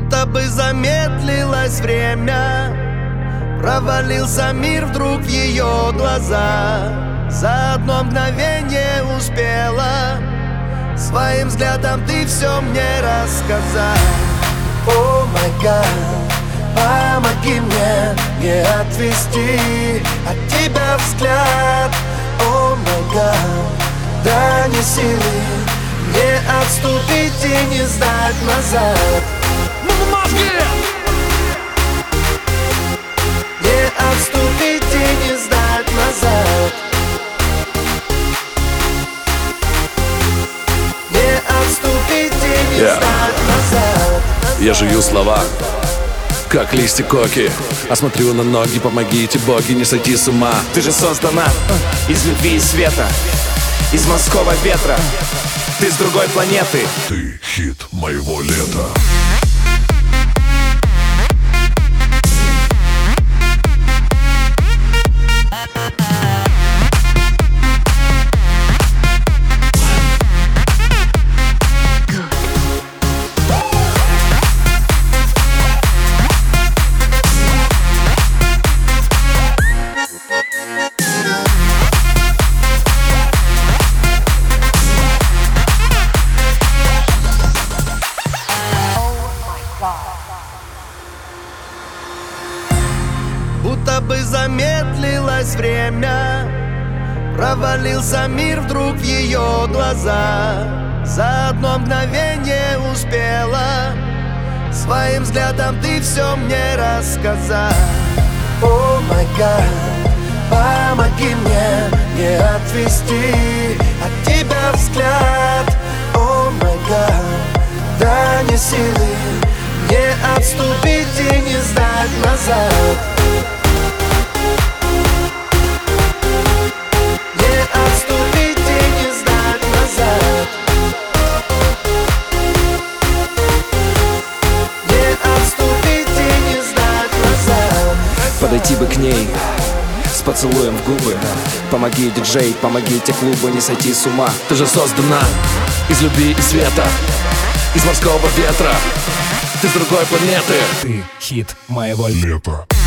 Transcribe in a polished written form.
Будто бы замедлилось время, провалился мир вдруг в ее глаза. За одно мгновение успела своим взглядом ты все мне рассказать. О май гад, помоги мне не отвести от тебя взгляд. О май гад, дай мне силы не отступить и не сдать назад. Не отступить и не сдать назад. Не отступить и не сдать назад. Я жую слова, как листья коки, а смотрю на ноги, помогите боги не сойти с ума. Ты же создана из любви и света, из морского ветра. Ты с другой планеты. Ты хит моего лета. Будто бы замедлилось время, провалился мир вдруг в ее глаза. За одно мгновение успела своим взглядом ты все мне рассказать. О май гад, помоги мне не отвести от тебя взгляд. О май гад, дай мне силы не отступить и не сдать назад. Не отступить и не сдать назад. Не отступить и не сдать назад. Подойти бы к ней с поцелуем в губы. Помоги, диджей, помогите клубу не сойти с ума. Ты же создана из любви и света, из морского ветра. Ты с другой планеты. Ты хит моего Лето.